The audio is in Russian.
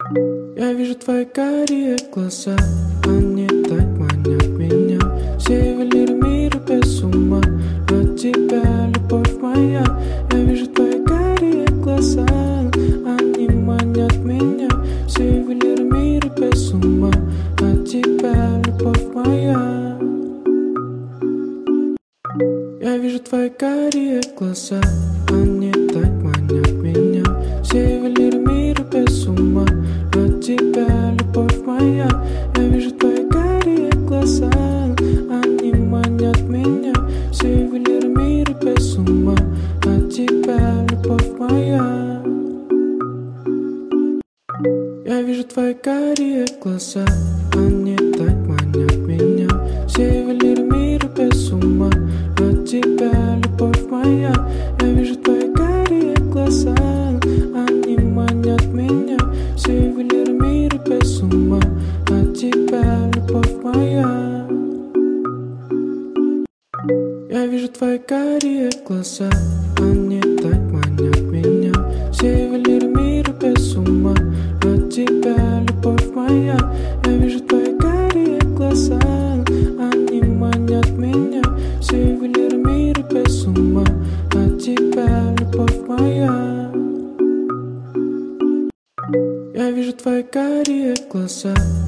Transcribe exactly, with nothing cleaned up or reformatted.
Я вижу твои карие глаза, они так манят меня. Все ювелиры мира без ума от тебя, любовь моя. Я вижу твои карие глаза, они манят меня. Все ювелиры мира без ума от тебя, любовь моя. Я вижу твои карие глаза, они так манят меня. Все ювелиры мира без ума от тебя, любовь моя. Я вижу твои карие глаза, они манят меня. Все ювелиры мира без ума от тебя, любовь моя. Я вижу твои карие глаза, они так манят меня. Все ювелиры мира без ума от тебя, любовь моя. Я вижу твои карие глаза, они манят меня. Все ювелиры мира без ума от тебя, любовь моя. Я вижу твои карие глаза, они так манят меня. Все ювелиры мира без ума от тебя, любовь моя. Я вижу твои карие глаза, они манят меня. Все ювелиры мира без ума от тебя, любовь моя. Я вижу твои карие глаза.